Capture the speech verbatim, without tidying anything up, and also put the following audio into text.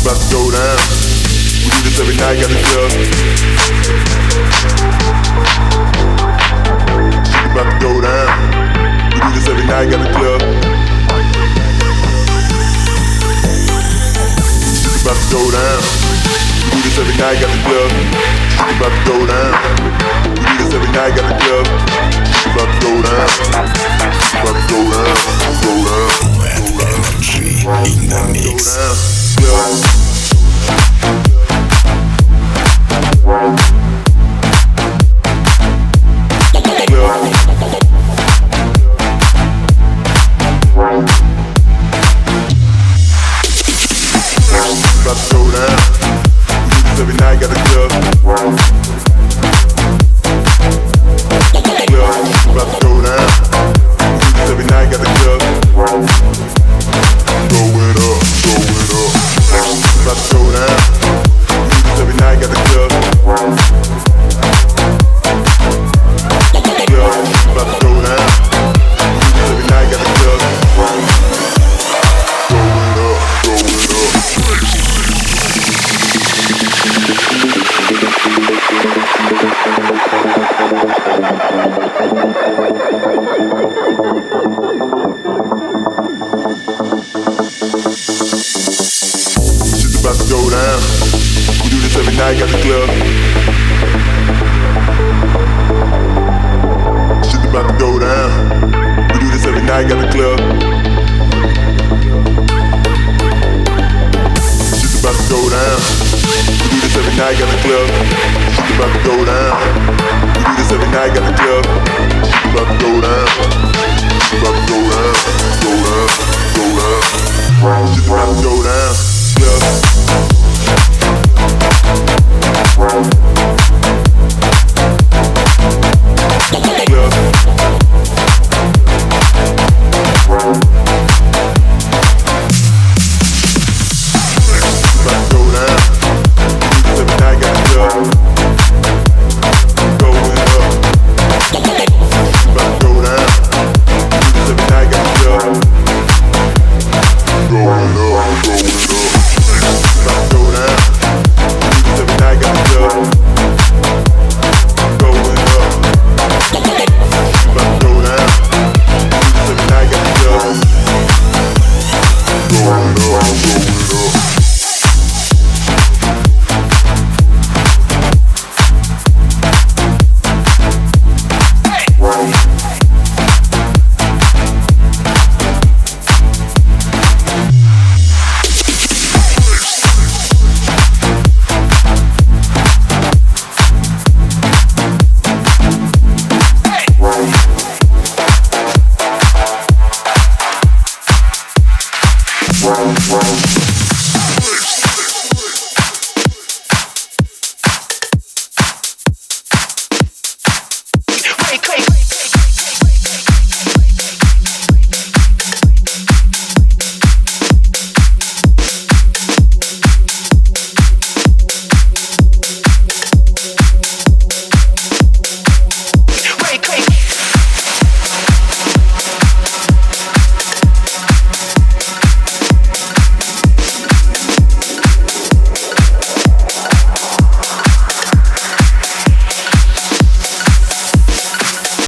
about to go down. We do this every night, got the club. Shit about to go down. We do this every night, got the club. Shit about to go down. We do this every night, got the club. Shit about to go down. We do this every night, got the club. Shit about to go down. Shit about to go down. Go down. Energy in the mix. About to go down. We do this every night, got the club. Club. About to go down. We do this every night, got the club. Throw it up, throw it up. About to go down. We do this every night, got the club. Club. About to go down. We do this every night, got the club. Throw it up, throw it up. Shit's about to go down. We do this every night, got the club. Shit's about to go down. We do this every night, got the club. Shit's about to go down. We do this every night, got the club. Shit's about to go down. We do this every night, got the club. Shit's about to go down. Shit's about to go down. Go down. Go down. Shit's about to go down. Club. Wow, wow.